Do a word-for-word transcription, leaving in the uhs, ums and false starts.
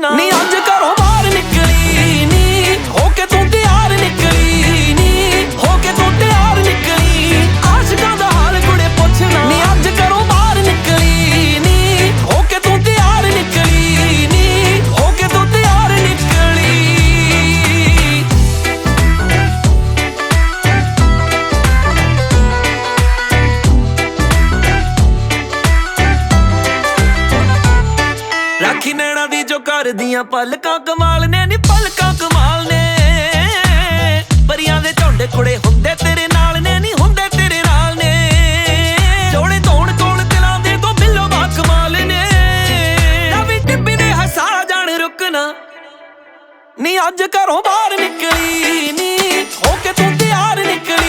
ਨਾ। ਨੀ ਅੱਜ ਘਰੋਂ ਬਾਹਰ ਨਿਕਲੀ ਨੀ ਹੋ ਕੇ ਤੂੰ ਤਿਆਰ ਨਿਕਲੀ ਨੀ ਹੋ ਕੇ ਤੂੰ ਤਿਆਰ ਨਿਕਲੀ। ਆਸ਼ਿਕਾਂ ਦਾ ਹਾਲ ਕੁੜੇ ਪੁੱਛਣਾ। ਨੀ ਅੱਜ ਘਰੋਂ ਬਾਹਰ ਨਿਕਲੀ ਨੀ ਹੋ ਕੇ ਤੂੰ ਤਿਆਰ ਨਿਕਲੀ ਨੀ ਹੋ ਕੇ ਤੂੰ ਤਿਆਰ ਨਿਕਲੀ। ਰਾਖੀ ਨੈਣਾ ਦੀ ਜੋ ਕਰਦੀਆਂ ਪਲਕਾਂ ਕਮਾਲ ਨੇ ਨੀ ਪਲਕਾਂ ਕਮਾਲ ਨੇ। ਪਰੀਆਂ ਦੇ ਝੁੰਡ ਕੁੜੇ ਹੁੰਦੇ ਤੇਰੇ ਨਾਲ ਨੇ ਨੀ ਹੁੰਦੇ ਤੇਰੇ ਨਾਲ ਨੇ। ਜੋੜੇ ਧੋਣ ਕੋਲ ਦਿਲਾਂ ਦੇ ਤੋਂ ਬਿੱਲੋ ਬਾ ਕਮਾਲ ਨੇ। ਨਵੀਂ ਟਿੱਬੀ ਨੇ ਹਸਾ ਜਾਣ ਰੁਕਣਾ। ਨੀ ਅੱਜ ਘਰੋਂ ਬਾਹਰ ਨਿਕਲੀ ਨੀ ਹੋ ਕੇ ਤੂੰ ਤਿਆਰ ਨਿਕਲੀ।